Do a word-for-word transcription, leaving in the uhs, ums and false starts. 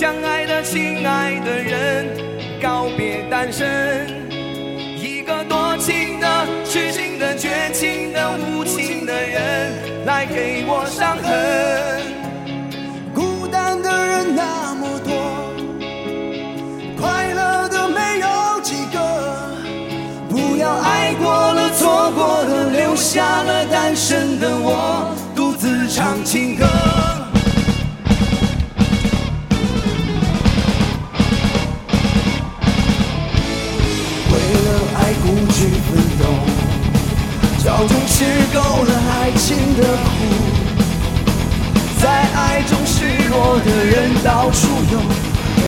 相爱的亲爱的人告别单身，一个多情的痴情的绝情的无情的人来给我伤痕。 孤单的人那么多，快乐的没有几个，不要爱过了错过了，留下了单身的我独自唱情歌。孤举奋斗，朝中吃够了爱情的苦，在爱中失落的人到处有。